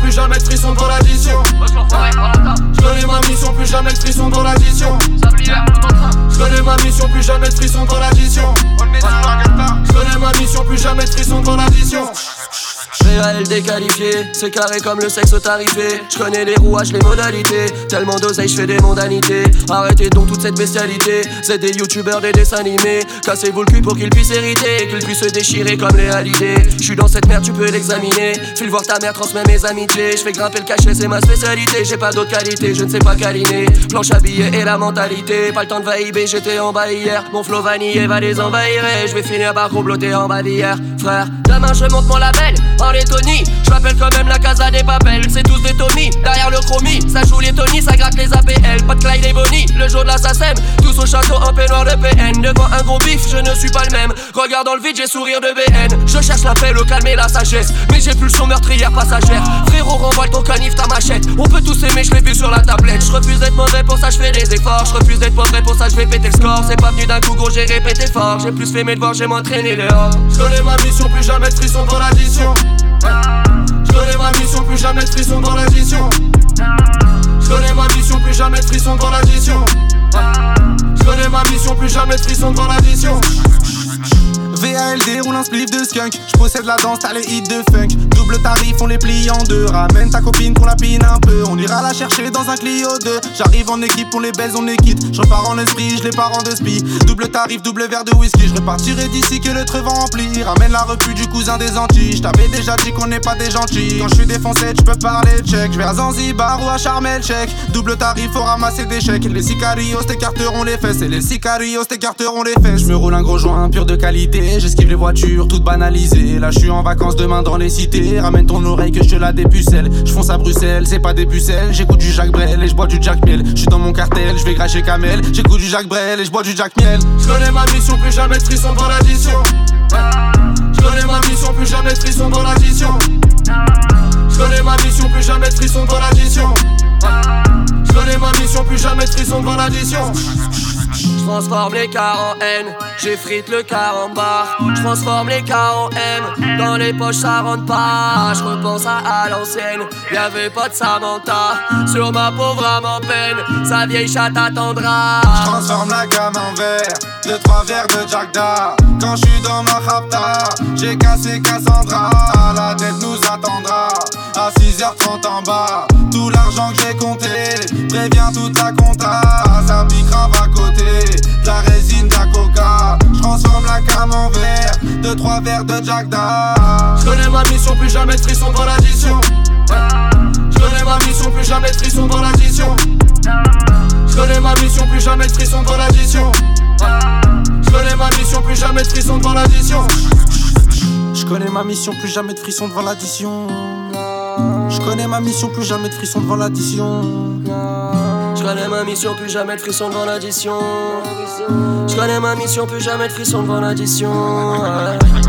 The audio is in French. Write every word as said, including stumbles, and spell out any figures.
plus jamais de frisson devant l'addition. Je connais ma mission, plus jamais de frisson devant l'addition. Je connais ma mission, plus jamais de frisson devant l'addition. Je connais ma mission, plus jamais de frisson devant l'addition. Réel déqualifié, c'est carré comme le sexe tarifé. Je connais les rouages, les modalités. Tellement d'oseille, je fais des mondanités. Arrêtez donc toute cette bestialité. C'est des youtubeurs, des dessins animés. Cassez-vous le cul pour qu'ils puissent hériter, qu'ils puissent se déchirer comme les halidés. J'suis dans cette merde, tu peux l'examiner. File voir ta mère, transmets mes amitiés. J'fais grimper le cachet, c'est ma spécialité. J'ai pas d'autre qualité, je ne sais pas câliner. Planche à billets et la mentalité. Pas le temps de vaïber, j'étais en bas hier. Mon flow vanillé va les envahir. Et j'vais finir par comploter en bas d'hier. Frère, demain je monte mon label. En Lettonie, je m'appelle quand même la casa des papels. C'est tous des Tommy, derrière le chromie. Ça joue les Tony, ça gratte les A P L. Pas de Clyde et Bonnie, le jour de l'assassin. Tous au château en peignoir de P N. Devant un gros bif, je ne suis pas le même. Regarde dans le vide, j'ai sourire de B N. Je cherche la paix, le calme et la sagesse. Mais j'ai plus le son meurtrière passagère. Frérot, renvoie ton canif, ta machette. On peut tous aimer, je l'ai vu sur la tablette. Je refuse d'être mauvais, pour ça je fais des efforts. Je refuse d'être mauvais, pour ça je vais péter le score. C'est pas venu d'un coup, gros, j'ai répété fort. J'ai plus fait mes devoirs, j'ai m'entraîné dehors. Je connais ma mission, plus jamais de frisson devant l'addition. Je connais ma mission, plus jamais de frisson dans l'addition. Je connais ma mission, plus jamais de frisson dans l'addition. Je connais ma mission, plus jamais de frisson dans l'addition. V A L D roule un spliff de skunk. J'possède la danse, t'as les hits de funk. Double tarif, on les plie en deux. Ramène ta copine qu'on la pine un peu. On ira la chercher dans un Clio deux. J'arrive en équipe, on les baise, on les quitte. J'repars en esprit, j'les pars en spi. Double tarif, double verre de whisky. J'repartirai d'ici que le treu va remplir. Ramène la repu du cousin des Antilles. J't'avais déjà dit qu'on n'est pas des gentils. Quand j'suis défoncé, j'peux parler tchèque. J'vais à Zanzibar ou à Sharm el Sheikh. Double tarif, faut ramasser des chèques. Les sicarios t'écarteront les fesses. Et les sicarios t'écarteront les fesses. J'me roule un gros joint pur de qualité. J'esquive les voitures toutes banalisées. Là j'suis en vacances demain dans les cités. Ramène ton oreille que je te la dépucelle. J'fonce à Bruxelles, c'est pas des pucelles. J'écoute du Jacques Brel et j'bois du Jack Miel. J'suis dans mon cartel, j'vais cracher Kamel. J'écoute du Jacques Brel et j'bois du Jack Miel. J'connais ma mission, plus jamais de frisson devant l'addition. J'connais ma mission, plus jamais de frisson devant l'addition. J'connais ma mission, plus jamais de frisson devant l'addition. J'connais ma mission, plus jamais de frisson devant l'addition. J'transforme les cars en haine, j'effrite le car en bar. J'transforme les cars en M, dans les poches ça rentre pas. J'repense à, à l'ancienne, y'avait pas de Samantha. Sur ma pauvre âme en peine, sa vieille chatte attendra. J'transforme la gamme en verre, deux trois verres de Jack Da. Quand j'suis dans ma rapta, j'ai cassé Cassandra. La tête nous attendra, à six heures trente en bas. Tout l'argent que j'ai compté, préviens toute la compta. Ça piquera à côté, de la résine, de la coca. J'transforme la cam en verre, deux trois verres de Jack Da. J'connais ma mission, plus jamais de frisson dans l'addition. J'connais ma mission, plus jamais de frisson dans l'addition. J'connais ma mission, plus jamais de frisson dans l'addition. J'connais ma mission, plus jamais de frisson devant l'addition. J'connais ma mission, plus jamais de frisson devant l'addition. J'connais ma mission, plus jamais de frisson devant l'addition. J'connais ma mission, plus jamais de frisson devant l'addition. J'connais ma mission, plus jamais de frisson devant l'addition.